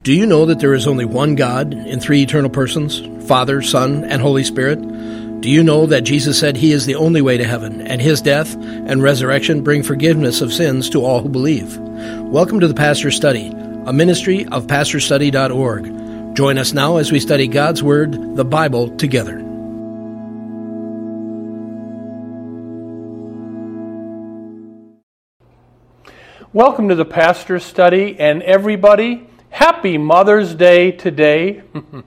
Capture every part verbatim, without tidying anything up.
Do you know that there is only one God in three eternal persons, Father, Son, and Holy Spirit? Do you know that Jesus said He is the only way to heaven, and His death and resurrection bring forgiveness of sins to all who believe? Welcome to the Pastor's Study, a ministry of pastor study dot org. Join us now as we study God's Word, the Bible, together. Welcome to the Pastor's Study, and everybody, happy Mother's Day today.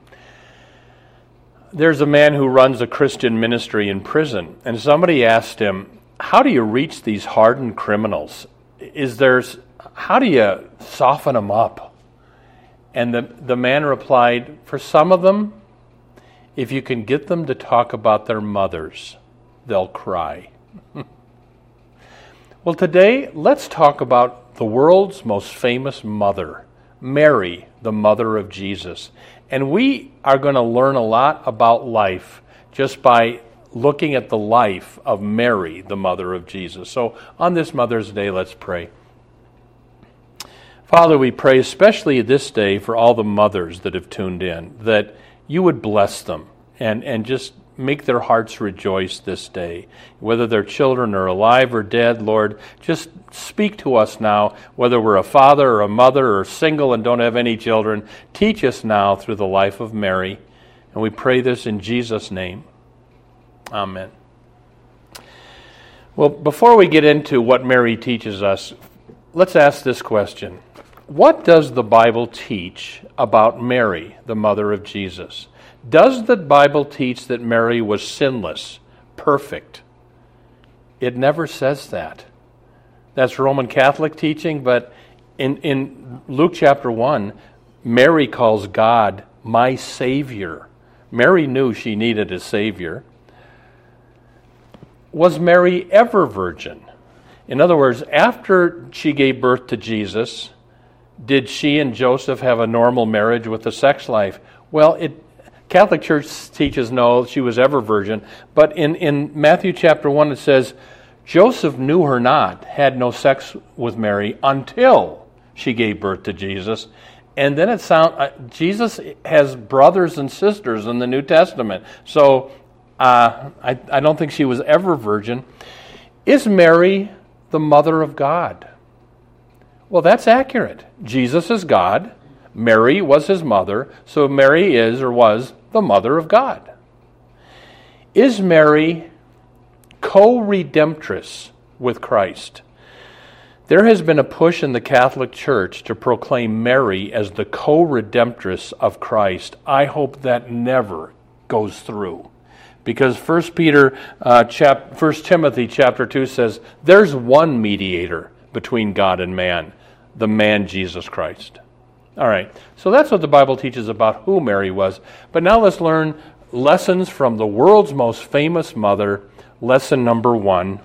There's a man who runs a Christian ministry in prison, and somebody asked him, how do you reach these hardened criminals? Is there's, how do you soften them up? And the, the man replied, for some of them, if you can get them to talk about their mothers, they'll cry. Well, today, let's talk about the world's most famous mother, Mary, the mother of Jesus. And we are going to learn a lot about life just by looking at the life of Mary, the mother of Jesus. So on this Mother's Day, let's pray. Father, we pray especially this day for all the mothers that have tuned in, that you would bless them and, and just make their hearts rejoice this day. Whether their children are alive or dead, Lord, just speak to us now, whether we're a father or a mother or single and don't have any children. Teach us now through the life of Mary. And we pray this in Jesus' name. Amen. Well, before we get into what Mary teaches us, let's ask this question. What does the Bible teach about Mary, the mother of Jesus? Does the Bible teach that Mary was sinless, perfect? It never says that. That's Roman Catholic teaching, but in, in Luke chapter one, Mary calls God my Savior. Mary knew she needed a Savior. Was Mary ever virgin? In other words, after she gave birth to Jesus, did she and Joseph have a normal marriage with a sex life? Well, it Catholic Church teaches no, she was ever virgin. But in, in Matthew chapter one, it says, Joseph knew her not, had no sex with Mary until she gave birth to Jesus. And then it sounds, uh, Jesus has brothers and sisters in the New Testament. So uh, I, I don't think she was ever virgin. Is Mary the mother of God? Well, that's accurate. Jesus is God. Mary was his mother, so Mary is or was the mother of God. Is Mary co-redemptress with Christ? There has been a push in the Catholic Church to proclaim Mary as the co-redemptress of Christ. I hope that never goes through. Because First Peter, uh, chap, First Timothy chapter two says, there's one mediator between God and man, the man Jesus Christ. All right, so that's what the Bible teaches about who Mary was. But now let's learn lessons from the world's most famous mother. Lesson number one,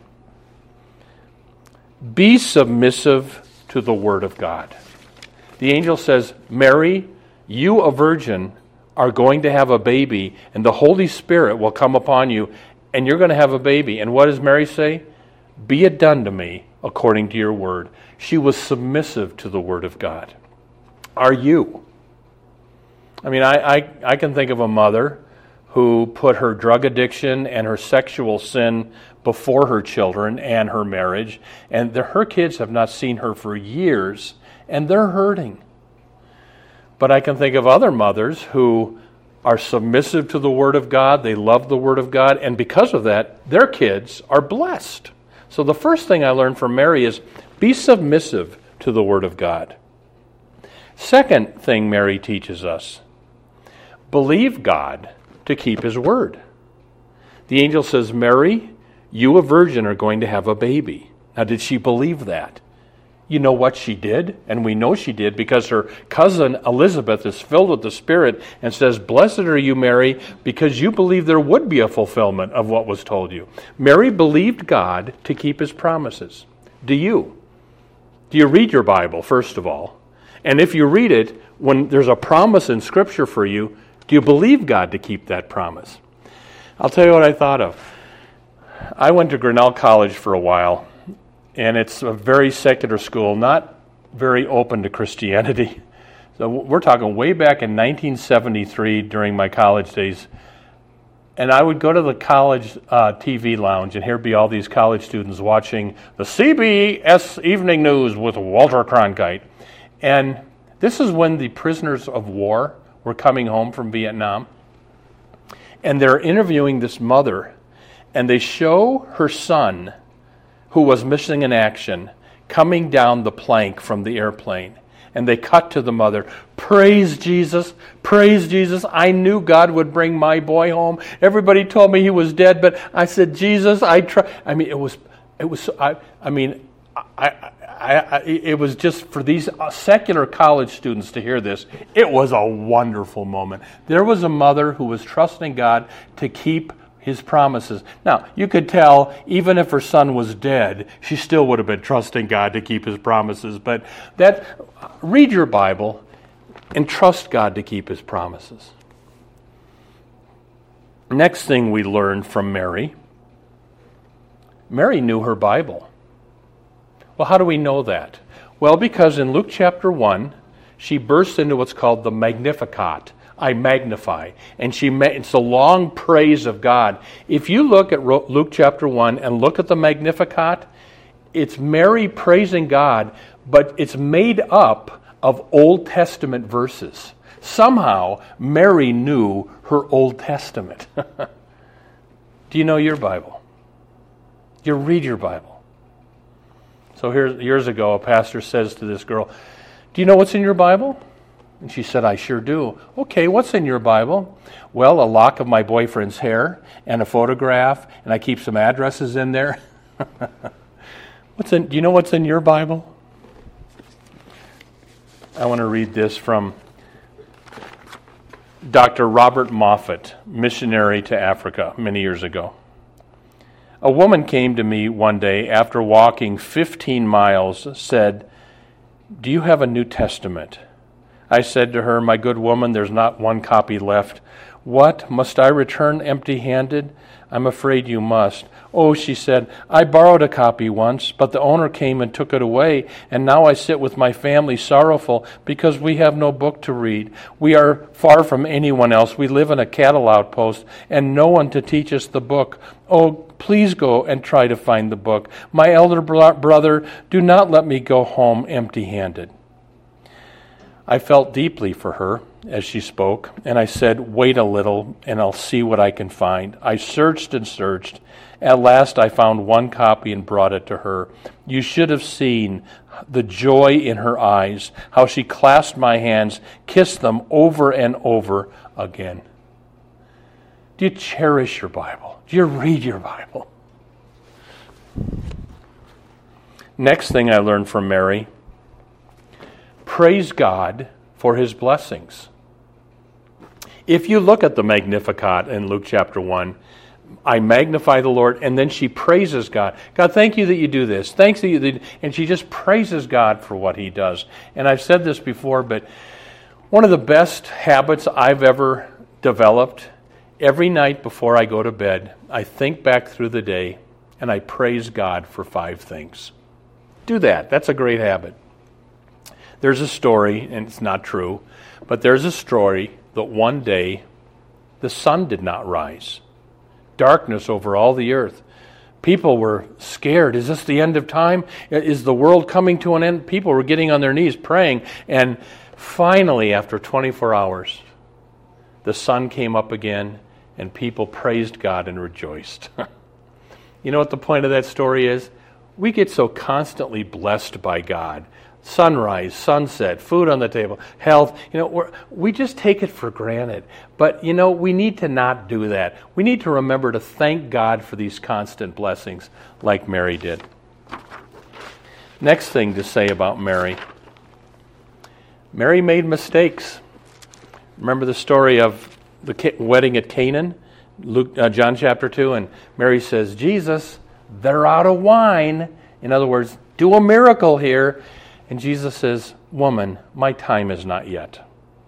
be submissive to the Word of God. The angel says, Mary, you, a virgin, are going to have a baby, and the Holy Spirit will come upon you, and you're going to have a baby. And what does Mary say? Be it done to me according to your word. She was submissive to the Word of God. Are you? I mean, I, I, I can think of a mother who put her drug addiction and her sexual sin before her children and her marriage, and the, her kids have not seen her for years, and they're hurting. But I can think of other mothers who are submissive to the Word of God, they love the Word of God, and because of that, their kids are blessed. So the first thing I learned from Mary is be submissive to the Word of God. Second thing Mary teaches us, believe God to keep His word. The angel says, Mary, you, a virgin, are going to have a baby. Now, did she believe that? You know what she did? And we know she did because her cousin Elizabeth is filled with the Spirit and says, blessed are you, Mary, because you believe there would be a fulfillment of what was told you. Mary believed God to keep His promises. Do you? Do you read your Bible, first of all? And if you read it, when there's a promise in Scripture for you, do you believe God to keep that promise? I'll tell you what I thought of. I went to Grinnell College for a while, and it's a very secular school, not very open to Christianity. So we're talking way back in nineteen seventy-three during my college days. And I would go to the college uh, T V lounge, and here'd be all these college students watching the C B S Evening News with Walter Cronkite. And this is when the prisoners of war were coming home from Vietnam. And they're interviewing this mother, and they show her son, who was missing in action, coming down the plank from the airplane. And they cut to the mother. Praise Jesus, praise Jesus. I knew God would bring my boy home. Everybody told me he was dead, but I said, Jesus, I try. I mean, it was, it was. I, I mean, I, I, I, it was just for these secular college students to hear this. It was a wonderful moment. There was a mother who was trusting God to keep His promises. Now, you could tell, even if her son was dead, she still would have been trusting God to keep His promises. But that, read your Bible and trust God to keep His promises. Next thing we learned from Mary, Mary knew her Bible. Well, how do we know that? Well, because in Luke chapter one, she bursts into what's called the Magnificat. I magnify. And she ma- it's a long praise of God. If you look at Ro- Luke chapter one and look at the Magnificat, it's Mary praising God, but it's made up of Old Testament verses. Somehow, Mary knew her Old Testament. Do you know your Bible? Do you read your Bible? So here, years ago, a pastor says to this girl, do you know what's in your Bible? And she said, I sure do. Okay, what's in your Bible? Well, a lock of my boyfriend's hair and a photograph, and I keep some addresses in there. What's in? Do you know what's in your Bible? I want to read this from Doctor Robert Moffat, missionary to Africa many years ago. A woman came to me one day after walking fifteen miles, said, do you have a New Testament? I said to her, my good woman, there's not one copy left. What, must I return empty-handed? I'm afraid you must. Oh, she said, I borrowed a copy once, but the owner came and took it away, and now I sit with my family sorrowful because we have no book to read. We are far from anyone else. We live in a cattle outpost, and no one to teach us the book. Oh, please go and try to find the book. My elder bro- brother, do not let me go home empty-handed. I felt deeply for her as she spoke, and I said, wait a little, and I'll see what I can find. I searched and searched. At last I found one copy and brought it to her. You should have seen the joy in her eyes, how she clasped my hands, kissed them over and over again. Do you cherish your Bible? Do you read your Bible? Next thing I learned from Mary, praise God for His blessings. If you look at the Magnificat in Luke chapter one, I magnify the Lord, and then she praises God. God, thank you that you do this. Thanks that you did, and she just praises God for what He does. And I've said this before, but one of the best habits I've ever developed, every night before I go to bed, I think back through the day, and I praise God for five things. Do that. That's a great habit. There's a story, and it's not true, but there's a story that one day the sun did not rise. Darkness over all the earth. People were scared. Is this the end of time? Is the world coming to an end? People were getting on their knees praying. And finally, after twenty-four hours, the sun came up again, and people praised God and rejoiced. You know what the point of that story is? We get so constantly blessed by God. Sunrise, sunset, food on the table, health. You know, we're, we just take it for granted. But, you know, we need to not do that. We need to remember to thank God for these constant blessings like Mary did. Next thing to say about Mary. Mary made mistakes. Remember the story of the wedding at Canaan? Luke, uh, John chapter two, and Mary says, Jesus, they're out of wine. In other words, do a miracle here. And Jesus says, woman, my time is not yet.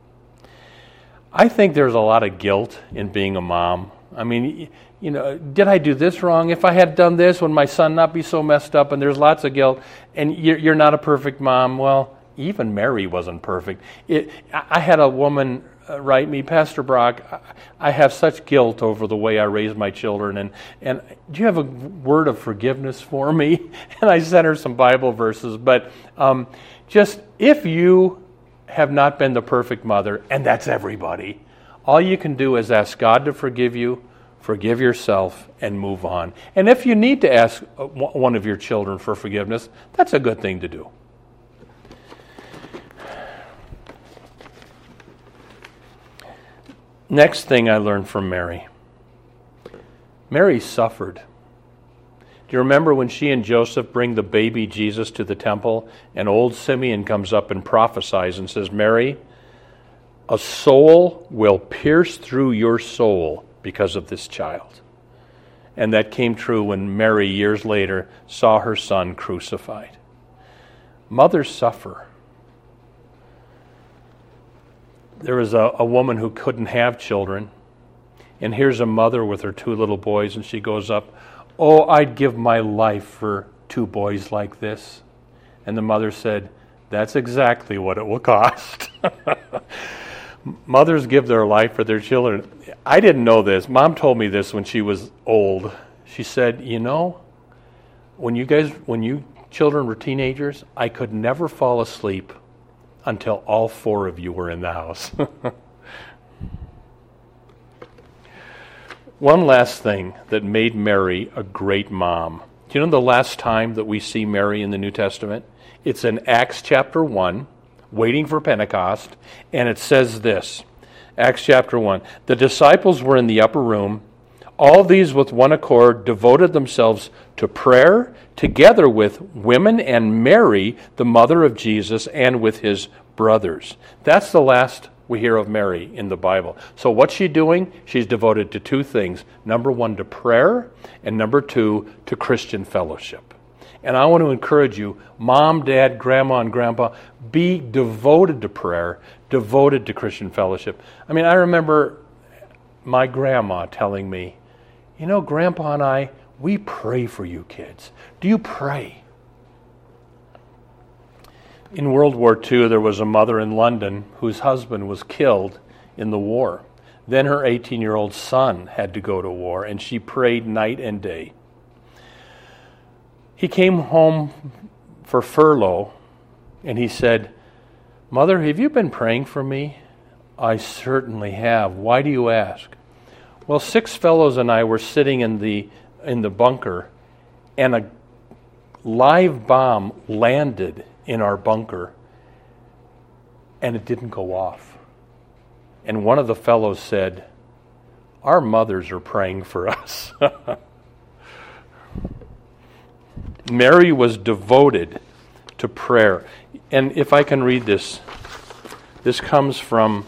I think there's a lot of guilt in being a mom. I mean, you know, did I do this wrong? If I had done this, would my son not be so messed up? And there's lots of guilt. And you're not a perfect mom. Well, even Mary wasn't perfect. It, I had a woman write me, Pastor Brock, I have such guilt over the way I raised my children, and, and do you have a word of forgiveness for me? And I sent her some Bible verses, but um, just if you have not been the perfect mother, and that's everybody, all you can do is ask God to forgive you, forgive yourself, and move on. And if you need to ask one of your children for forgiveness, that's a good thing to do. Next thing I learned from Mary. Mary suffered. Do you remember when she and Joseph bring the baby Jesus to the temple, and old Simeon comes up and prophesies and says, Mary, a soul will pierce through your soul because of this child. And that came true when Mary, years later, saw her son crucified. Mothers suffer. There was a, a woman who couldn't have children, and here's a mother with her two little boys, and she goes up, oh, I'd give my life for two boys like this. And the mother said, that's exactly what it will cost. Mothers give their life for their children. I didn't know this. Mom told me this when she was old. She said, you know, when you guys, when you children were teenagers, I could never fall asleep until all four of you were in the house. One last thing that made Mary a great mom. Do you know the last time that we see Mary in the New Testament? It's in Acts chapter one, waiting for Pentecost, and it says this, Acts chapter one, the disciples were in the upper room. All these with one accord devoted themselves to prayer, together with women and Mary, the mother of Jesus, and with his brothers. That's the last we hear of Mary in the Bible. So what's she doing? She's devoted to two things. Number one, to prayer, and number two, to Christian fellowship. And I want to encourage you, mom, dad, grandma, and grandpa, be devoted to prayer, devoted to Christian fellowship. I mean, I remember my grandma telling me, you know, Grandpa and I, we pray for you kids. Do you pray? In World War Two, there was a mother in London whose husband was killed in the war. Then her eighteen-year-old son had to go to war, and she prayed night and day. He came home for furlough, and he said, Mother, have you been praying for me? I certainly have. Why do you ask? Well, six fellows and I were sitting in the in the bunker, and a live bomb landed in our bunker, and it didn't go off. And one of the fellows said, our mothers are praying for us. Mary was devoted to prayer. And if I can read this, this comes from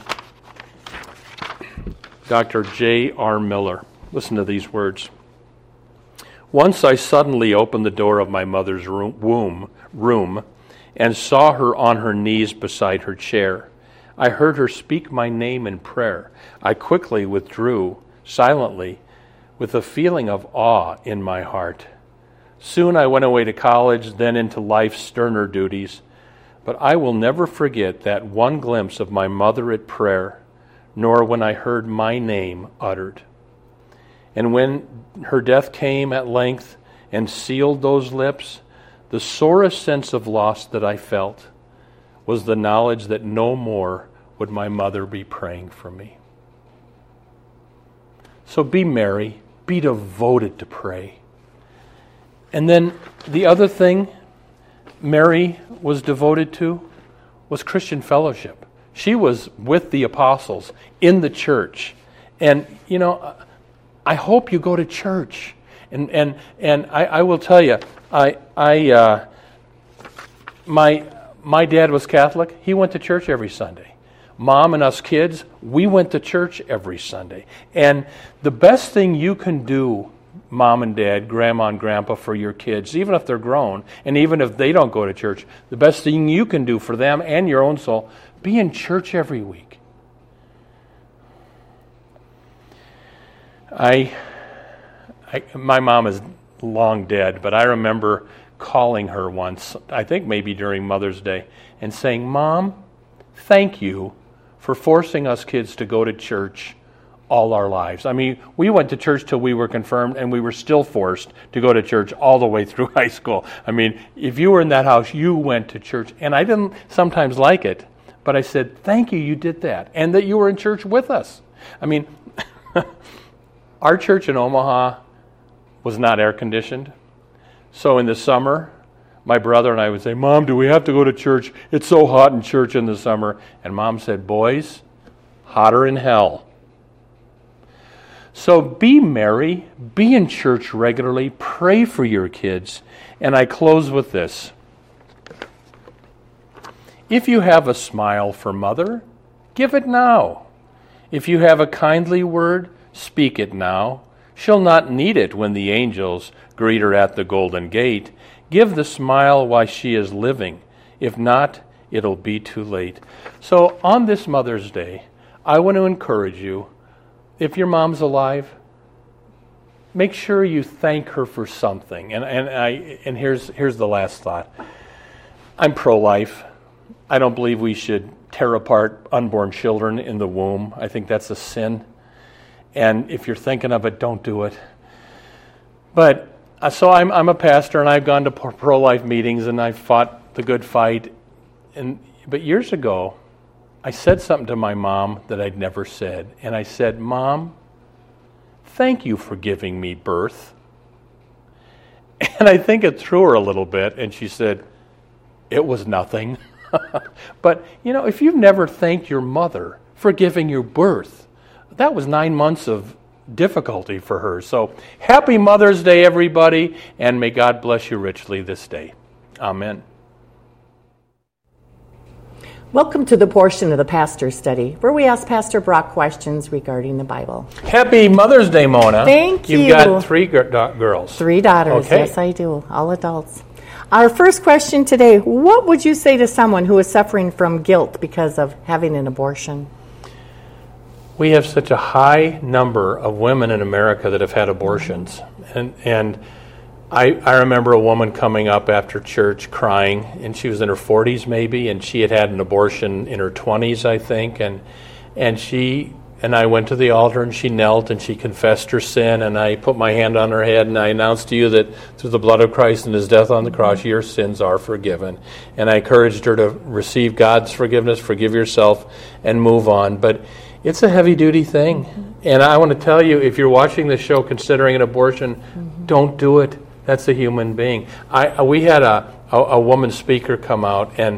Doctor J R Miller. Listen to these words. Once I suddenly opened the door of my mother's room, womb, room and saw her on her knees beside her chair. I heard her speak my name in prayer. I quickly withdrew, silently, with a feeling of awe in my heart. Soon I went away to college, then into life's sterner duties. But I will never forget that one glimpse of my mother at prayer, nor when I heard my name uttered. And when her death came at length and sealed those lips, the sorest sense of loss that I felt was the knowledge that no more would my mother be praying for me. So be Mary, be devoted to pray. And then the other thing Mary was devoted to was Christian fellowship. She was with the apostles in the church. And, you know, I hope you go to church. And and and I, I will tell you, I I uh, my my dad was Catholic. He went to church every Sunday. Mom and us kids, we went to church every Sunday. And the best thing you can do, Mom and Dad, Grandma and Grandpa, for your kids, even if they're grown, and even if they don't go to church, the best thing you can do for them and your own soul, be in church every week. I, I my mom is long dead, but I remember calling her once, I think maybe during Mother's Day, and saying, "Mom, thank you for forcing us kids to go to church all our lives." I mean, we went to church till we were confirmed, and we were still forced to go to church all the way through high school. I mean, if you were in that house, you went to church. And I didn't sometimes like it, but I said, thank you, you did that, and that you were in church with us. I mean, our church in Omaha was not air-conditioned. So in the summer, my brother and I would say, "Mom, do we have to go to church? It's so hot in church in the summer." And Mom said, "Boys, hotter in hell." So be merry, be in church regularly, pray for your kids. And I close with this. If you have a smile for Mother, give it now. If you have a kindly word, speak it now. She'll not need it when the angels greet her at the golden gate. Give the smile while she is living. If not, it'll be too late. So on this Mother's Day, I want to encourage you, if your mom's alive, make sure you thank her for something. And and I and here's here's the last thought. I'm pro-life. I don't believe we should tear apart unborn children in the womb. I think that's a sin. And if you're thinking of it, don't do it. But uh, so I'm I'm a pastor, and I've gone to pro-life meetings, and I've fought the good fight. And but years ago, I said something to my mom that I'd never said. And I said, "Mom, thank you for giving me birth." And I think it threw her a little bit, and she said, "It was nothing." But, you know, if you've never thanked your mother for giving you birth, that was nine months of difficulty for her. So happy Mother's Day, everybody, and may God bless you richly this day. Amen. Welcome to the portion of the Pastor Study where we ask Pastor Brock questions regarding the Bible. Happy Mother's Day, Mona. Thank you. You've got three g- do- girls. Three daughters. Okay. Yes, I do. All adults. Our first question today, what would you say to someone who is suffering from guilt because of having an abortion? We have such a high number of women in America that have had abortions. And and I, I remember a woman coming up after church crying, and she was in her forties maybe, and she had had an abortion in her twenties, I think, and and she and I went to the altar, and she knelt, and she confessed her sin, and I put my hand on her head, and I announced to you that through the blood of Christ and his death on the cross, your sins are forgiven. And I encouraged her to receive God's forgiveness, forgive yourself, and move on. But it's a heavy-duty thing. Mm-hmm. And I want to tell you, if you're watching this show considering an abortion, mm-hmm. don't do it. That's a human being. I We had a, a, a woman speaker come out, and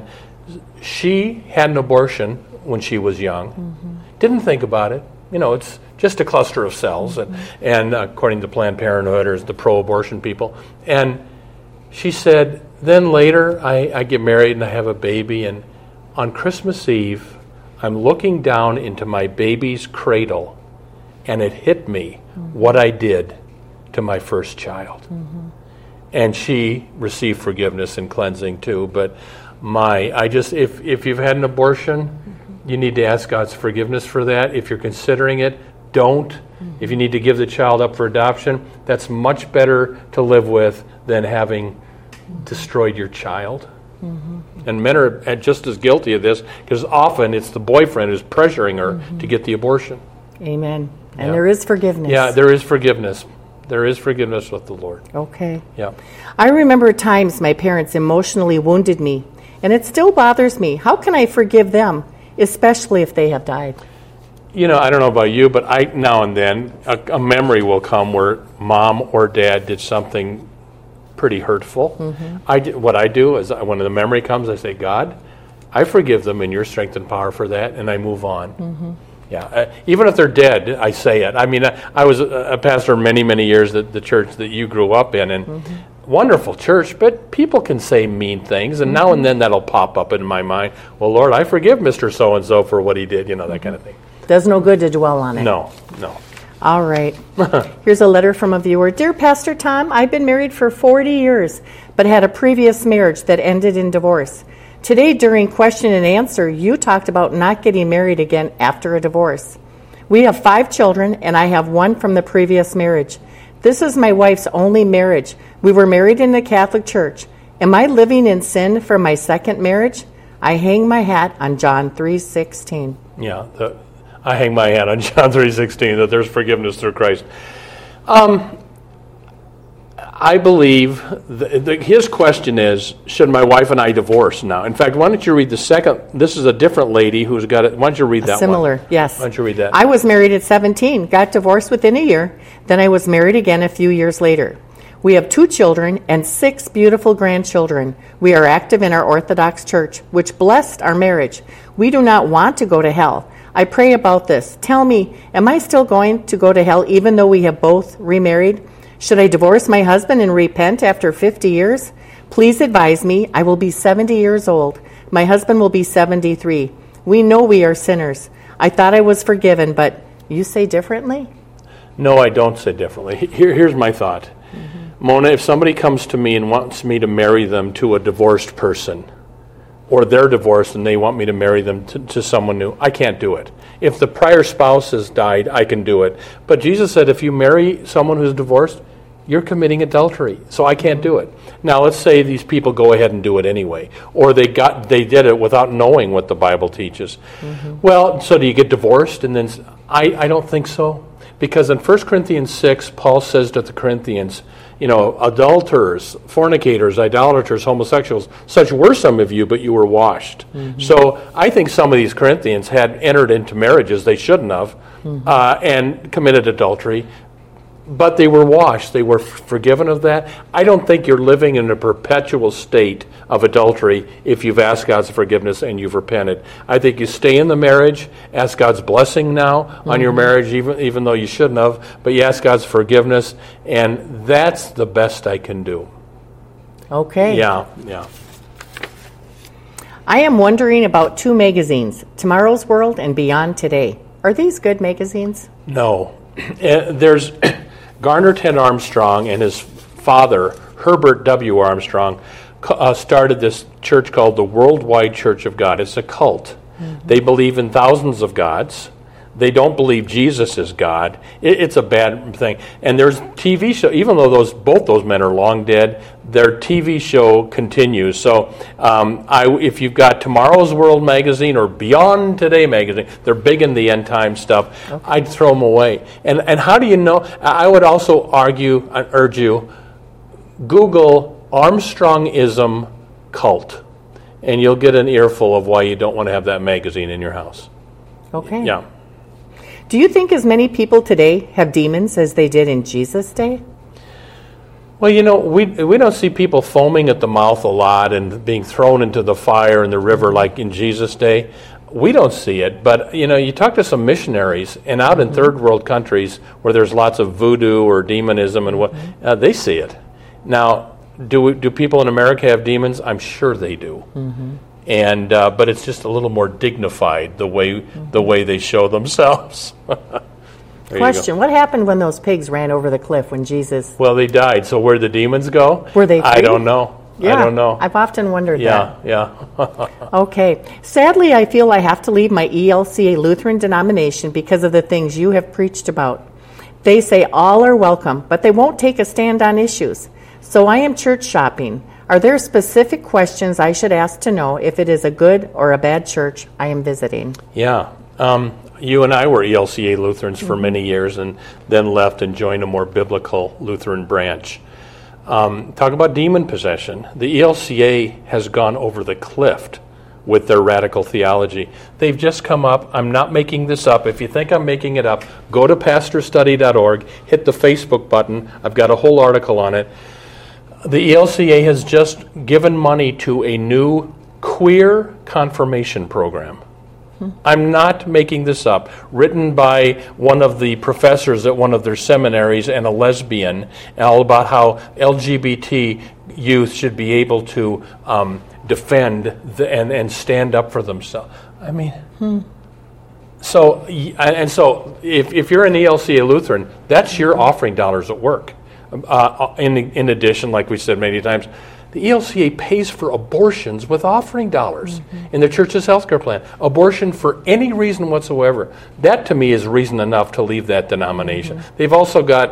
she had an abortion when she was young. Mm-hmm. Didn't think about it. You know, it's just a cluster of cells, mm-hmm. and, and according to Planned Parenthood or the pro-abortion people. And she said, then later I, I get married and I have a baby, and on Christmas Eve, I'm looking down into my baby's cradle, and it hit me mm-hmm. what I did to my first child. Mm-hmm. And she received forgiveness and cleansing too. But my, I just, if, if you've had an abortion, mm-hmm. you need to ask God's forgiveness for that. If you're considering it, don't. Mm-hmm. If you need to give the child up for adoption, that's much better to live with than having mm-hmm. destroyed your child. Mm-hmm. And men are just as guilty of this, because often it's the boyfriend who's pressuring her mm-hmm. to get the abortion. Amen. And yeah. there is forgiveness. Yeah, there is forgiveness. There is forgiveness with the Lord. Okay. Yeah. I remember times my parents emotionally wounded me, and it still bothers me. How can I forgive them, especially if they have died? You know, I don't know about you, but I now and then a, a memory will come where mom or dad did something pretty hurtful. Mm-hmm. I do, what I do is, when the memory comes, I say, God, I forgive them in your strength and power for that, and I move on. Mm-hmm. Yeah, uh, even if they're dead, I say it. I mean, I, I was a, a pastor many, many years at the church that you grew up in, and mm-hmm. wonderful church, but people can say mean things, and mm-hmm. now and then that'll pop up in my mind. Well, Lord, I forgive Mister So-and-so for what he did, you know, that mm-hmm. kind of thing. Does no good to dwell on it. No, no. All right. Here's a letter from a viewer. Dear Pastor Tom, I've been married for forty years, but had a previous marriage that ended in divorce. Today, during question and answer, you talked about not getting married again after a divorce. We have five children, and I have one from the previous marriage. This is my wife's only marriage. We were married in the Catholic Church. Am I living in sin for my second marriage? I hang my hat on John three sixteen. Yeah, the, I hang my hat on John three sixteen, that there's forgiveness through Christ. Um, I believe the, the, his question is, should my wife and I divorce now? In fact, why don't you read the second? This is a different lady who's got it. Why don't you read that Similar, one? yes. Why don't you read that? I was married at seventeen, got divorced within a year. Then I was married again a few years later. We have two children and six beautiful grandchildren. We are active in our Orthodox Church, which blessed our marriage. We do not want to go to hell. I pray about this. Tell me, am I still going to go to hell even though we have both remarried? Should I divorce my husband and repent after fifty years? Please advise me. I will be seventy years old. My husband will be seventy-three. We know we are sinners. I thought I was forgiven, but you say differently? No, I don't say differently. Here, here's my thought. Mm-hmm. Mona, if somebody comes to me and wants me to marry them to a divorced person, or they're divorced and they want me to marry them to, to someone new, I can't do it. If the prior spouse has died, I can do it. But Jesus said if you marry someone who's divorced, you're committing adultery. So I can't do it. Now let's say these people go ahead and do it anyway, or they got they did it without knowing what the Bible teaches. Mm-hmm. Well, so do you get divorced? And then I, I don't think so. Because in First Corinthians six, Paul says to the Corinthians, you know, adulterers, fornicators, idolaters, homosexuals, such were some of you, but you were washed. Mm-hmm. So I think some of these Corinthians had entered into marriages they shouldn't have, mm-hmm. uh, and committed adultery, but they were washed. They were f- forgiven of that. I don't think you're living in a perpetual state of adultery if you've asked God's forgiveness and you've repented. I think you stay in the marriage, ask God's blessing now mm-hmm. on your marriage, even even though you shouldn't have, but you ask God's forgiveness, and that's the best I can do. Okay. Yeah, yeah. I am wondering about two magazines, Tomorrow's World and Beyond Today. Are these good magazines? No. Uh, there's Garner Ted Armstrong and his father, Herbert W. Armstrong, uh, started this church called the Worldwide Church of God. It's a cult. Mm-hmm. They believe in thousands of gods. They don't believe Jesus is God. It, it's a bad thing. And there's T V show, even though those both those men are long dead, their T V show continues. So um, I, if you've got Tomorrow's World magazine or Beyond Today magazine, they're big in the end time stuff, okay. I'd throw them away. And and how do you know? I would also argue, I urge you, Google Armstrongism cult, and you'll get an earful of why you don't want to have that magazine in your house. Okay. Yeah. Do you think as many people today have demons as they did in Jesus' day? Well, you know, we we don't see people foaming at the mouth a lot and being thrown into the fire and the river like in Jesus' day. We don't see it, but, you know, you talk to some missionaries, and out in third world countries where there's lots of voodoo or demonism and what, uh, they see it. Now, do we, do people in America have demons? I'm sure they do. Mm-hmm. And uh, but it's just a little more dignified the way mm-hmm. the way they show themselves. Question: what happened when those pigs ran over the cliff when Jesus? Well, they died. So where did the demons go? Were they free? I don't know. Yeah, I don't know. I've often wondered yeah, that. Yeah, yeah. Okay. Sadly, I feel I have to leave my E L C A Lutheran denomination because of the things you have preached about. They say all are welcome, but they won't take a stand on issues. So I am church shopping. Are there specific questions I should ask to know if it is a good or a bad church I am visiting? Yeah. Um, you and I were E L C A Lutherans for mm-hmm. many years and then left and joined a more biblical Lutheran branch. Um, talk about demon possession. The E L C A has gone over the cliff with their radical theology. They've just come up. I'm not making this up. If you think I'm making it up, go to pastor study dot org, hit the Facebook button. I've got a whole article on it. The E L C A has just given money to a new queer confirmation program. Hmm. I'm not making this up. Written by one of the professors at one of their seminaries and a lesbian, all about how L G B T youth should be able to um, defend the, and, and stand up for themselves. I mean, hmm. so and so if, if you're an E L C A Lutheran, that's your offering dollars at work. Uh, in, in addition, like we said many times, the E L C A pays for abortions with offering dollars mm-hmm. in the church's healthcare plan. Abortion for any reason whatsoever. That, to me, is reason enough to leave that denomination. Mm-hmm. They've also got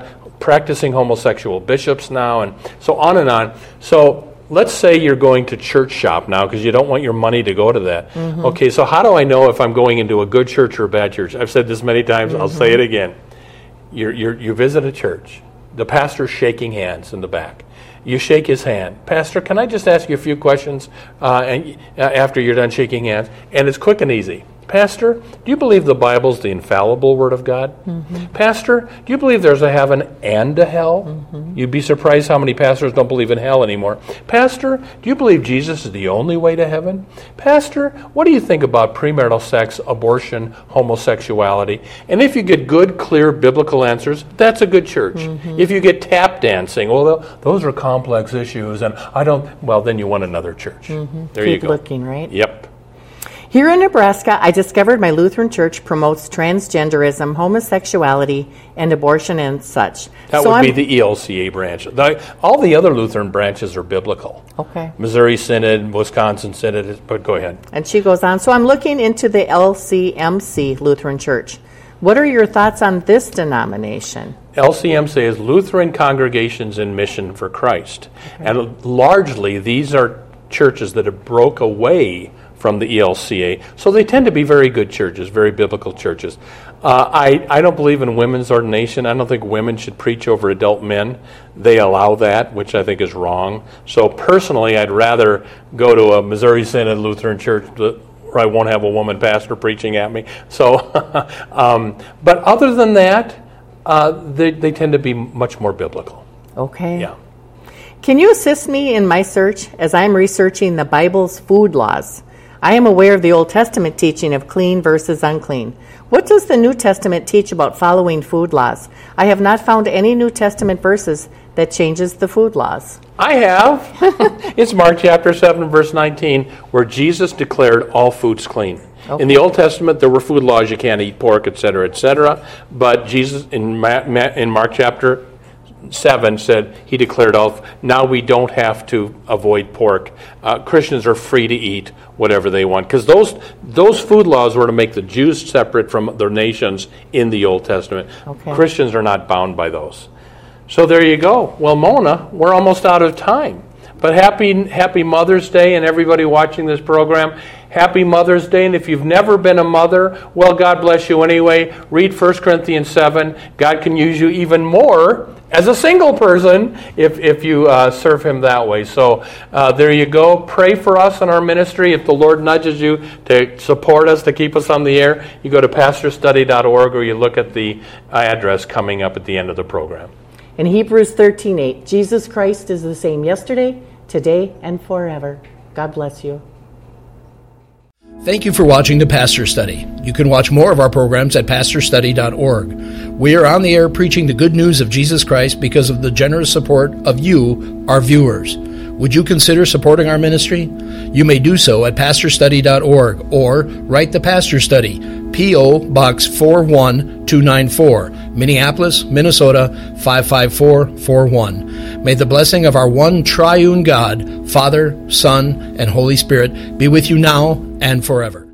practicing homosexual bishops now, and so on and on. So let's say you're going to church shop now because you don't want your money to go to that. Mm-hmm. Okay, so how do I know if I'm going into a good church or a bad church? I've said this many times. Mm-hmm. I'll say it again. You're, you're, you visit a church. The pastor's shaking hands in the back. You shake his hand. Pastor, can I just ask you a few questions uh, and, uh, after you're done shaking hands? And it's quick and easy. Pastor, do you believe the Bible's the infallible Word of God? Mm-hmm. Pastor, do you believe there's a heaven and a hell? Mm-hmm. You'd be surprised how many pastors don't believe in hell anymore. Pastor, do you believe Jesus is the only way to heaven? Pastor, what do you think about premarital sex, abortion, homosexuality? And if you get good, clear biblical answers, that's a good church. Mm-hmm. If you get tap dancing, well, those are complex issues, and I don't, well, then you want another church. Mm-hmm. There Keep you go. looking, right? Yep. Here in Nebraska, I discovered my Lutheran church promotes transgenderism, homosexuality, and abortion and such. That so would I'm, be the E L C A branch. The, all the other Lutheran branches are biblical. Okay. Missouri Synod, Wisconsin Synod, but go ahead. And she goes on, so I'm looking into the L C M C Lutheran Church. What are your thoughts on this denomination? L C M C is Lutheran Congregations in Mission for Christ. Okay. And largely, these are churches that have broke away from the E L C A. So they tend to be very good churches, very biblical churches. Uh, I, I don't believe in women's ordination. I don't think women should preach over adult men. They allow that, which I think is wrong. So personally, I'd rather go to a Missouri Synod Lutheran church where I won't have a woman pastor preaching at me. So, um, but other than that, uh, they, they tend to be much more biblical. Okay. Yeah. Can you assist me in my search as I'm researching the Bible's food laws? I am aware of the Old Testament teaching of clean versus unclean. What does the New Testament teach about following food laws? I have not found any New Testament verses that changes the food laws. I have. It's Mark chapter seven, verse nineteen, where Jesus declared all foods clean. Okay. In the Old Testament, there were food laws. You can't eat pork, et cetera, et cetera. But Jesus, in, Ma- Ma- in Mark chapter seven, said he declared all. Now we don't have to avoid pork. Uh, Christians are free to eat whatever they want, because those those food laws were to make the Jews separate from their nations in the Old Testament. Okay. Christians are not bound by those. So there you go. Well, Mona, we're almost out of time. But happy happy Mother's Day, and everybody watching this program, happy Mother's Day. And if you've never been a mother, well, God bless you anyway. Read First Corinthians seven. God can use you even more as a single person if, if you uh, serve Him that way. So uh, there you go. Pray for us in our ministry. If the Lord nudges you to support us, to keep us on the air, you go to pastor study dot org, or you look at the address coming up at the end of the program. In Hebrews thirteen eight, Jesus Christ is the same yesterday, today, and forever. God bless you. Thank you for watching the Pastor Study. You can watch more of our programs at pastor study dot org. We are on the air preaching the good news of Jesus Christ because of the generous support of you, our viewers. Would you consider supporting our ministry? You may do so at pastor study dot org or write the Pastor Study, P O. Box four one two nine four, Minneapolis, Minnesota five five four four one. May the blessing of our one triune God, Father, Son, and Holy Spirit be with you now and forever.